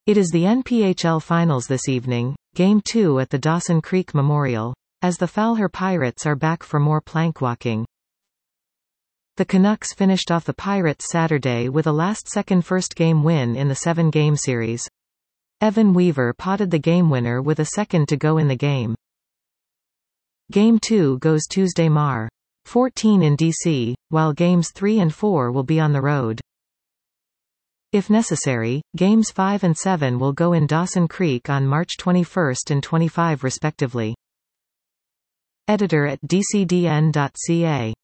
It is the NPHL Finals this evening, Game 2 at the Dawson Creek Memorial, as the Fowler Pirates are back for more plankwalking. The Canucks finished off the Pirates Saturday with a last-second first-game win in the 7-game series. Evan Weaver potted the game winner with a second to go in the game. Game 2 goes Tuesday Mar. 14 in D.C., while Games 3 and 4 will be on the road. If necessary, Games 5 and 7 will go in Dawson Creek on March 21 and 25 respectively. Editor at dcdn.ca